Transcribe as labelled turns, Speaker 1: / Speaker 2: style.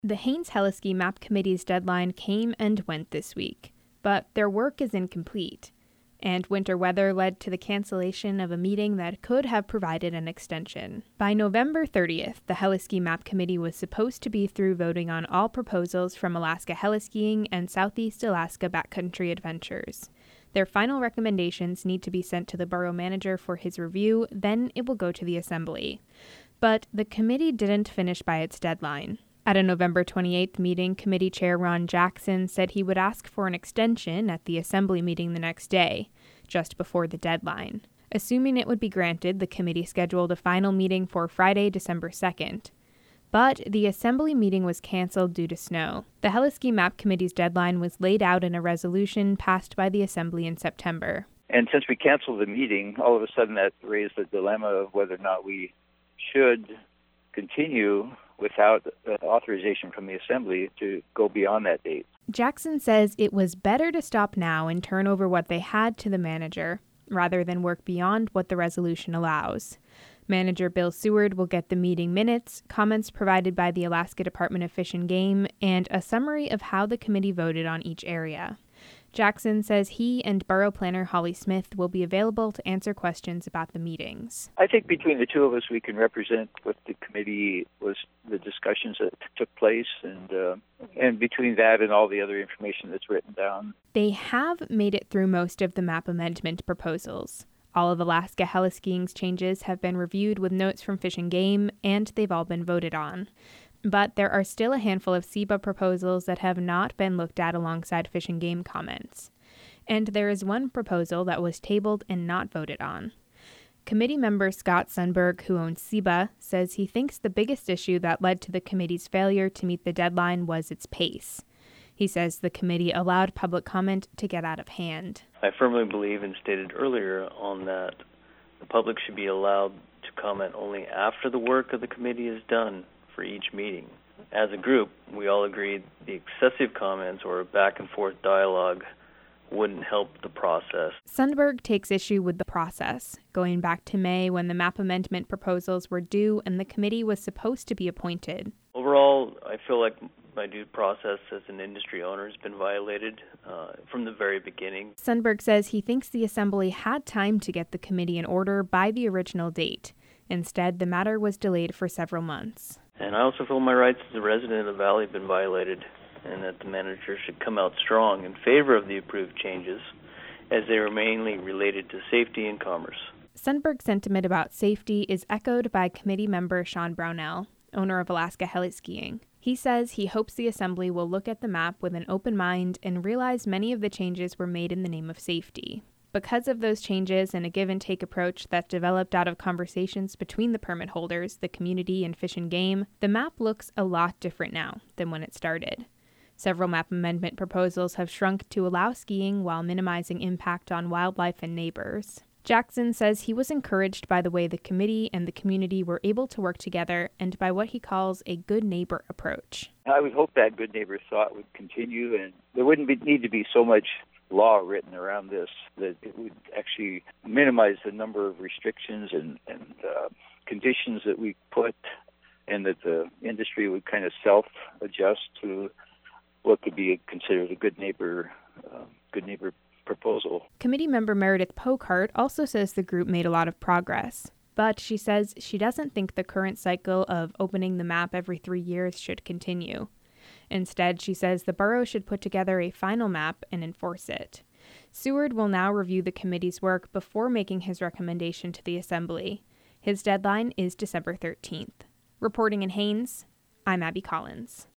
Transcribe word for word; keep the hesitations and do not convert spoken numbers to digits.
Speaker 1: The Haines-Hellisky Map Committee's deadline came and went this week, but their work is incomplete, and winter weather led to the cancellation of a meeting that could have provided an extension. By November thirtieth, the Hellisky Map Committee was supposed to be through voting on all proposals from Alaska Heliskiing and Southeast Alaska Backcountry Adventures. Their final recommendations need to be sent to the borough manager for his review, then it will go to the assembly. But the committee didn't finish by its deadline. At a November twenty-eighth meeting, committee chair Ron Jackson said he would ask for an extension at the assembly meeting the next day, just before the deadline. Assuming it would be granted, the committee scheduled a final meeting for Friday, December second. But the assembly meeting was canceled due to snow. The Hellisky Map Committee's deadline was laid out in a resolution passed by the assembly in September.
Speaker 2: And since we canceled the meeting, all of a sudden that raised the dilemma of whether or not we should continue without uh, authorization from the assembly to go beyond that date.
Speaker 1: Jackson says it was better to stop now and turn over what they had to the manager, rather than work beyond what the resolution allows. Manager Bill Seward will get the meeting minutes, comments provided by the Alaska Department of Fish and Game, and a summary of how the committee voted on each area. Jackson says he and Borough Planner Holly Smith will be available to answer questions about the meetings.
Speaker 2: I think between the two of us, we can represent what the committee was, the discussions that took place, and uh, and between that and all the other information that's written down.
Speaker 1: They have made it through most of the map amendment proposals. All of Alaska Heliskiing's changes have been reviewed with notes from Fish and Game, and they've all been voted on. But there are still a handful of S E B A proposals that have not been looked at alongside Fish and Game comments. And there is one proposal that was tabled and not voted on. Committee member Scott Sundberg, who owns S E B A, says he thinks the biggest issue that led to the committee's failure to meet the deadline was its pace. He says the committee allowed public comment to get out of hand.
Speaker 3: I firmly believe, and stated earlier on that, the public should be allowed to comment only after the work of the committee is done for each meeting. As a group, we all agreed the excessive comments or back and forth dialogue wouldn't help the process.
Speaker 1: Sundberg takes issue with the process, going back to May when the map amendment proposals were due and the committee was supposed to be appointed.
Speaker 3: Overall, I feel like my due process as an industry owner has been violated uh, from the very beginning.
Speaker 1: Sundberg says he thinks the assembly had time to get the committee in order by the original date. Instead, the matter was delayed for several months.
Speaker 3: And I also feel my rights as a resident of the Valley have been violated, and that the manager should come out strong in favor of the approved changes, as they are mainly related to safety and commerce.
Speaker 1: Sundberg's sentiment about safety is echoed by committee member Sean Brownell, owner of Alaska Heliskiing. He says he hopes the assembly will look at the map with an open mind and realize many of the changes were made in the name of safety. Because of those changes and a give-and-take approach that developed out of conversations between the permit holders, the community, and Fish and Game, the map looks a lot different now than when it started. Several map amendment proposals have shrunk to allow skiing while minimizing impact on wildlife and neighbors. Jackson says he was encouraged by the way the committee and the community were able to work together and by what he calls a good neighbor approach.
Speaker 2: I would hope that good neighbor thought would continue, and there wouldn't be, need to be so much law written around this, that it would actually minimize the number of restrictions and, and uh, conditions that we put, and that the industry would kind of self-adjust to what could be considered a good neighbor, uh, good neighbor proposal.
Speaker 1: Committee member Meredith Pokart also says the group made a lot of progress, but she says she doesn't think the current cycle of opening the map every three years should continue. Instead, she says the borough should put together a final map and enforce it. Seward will now review the committee's work before making his recommendation to the assembly. His deadline is December thirteenth. Reporting in Haines, I'm Abby Collins.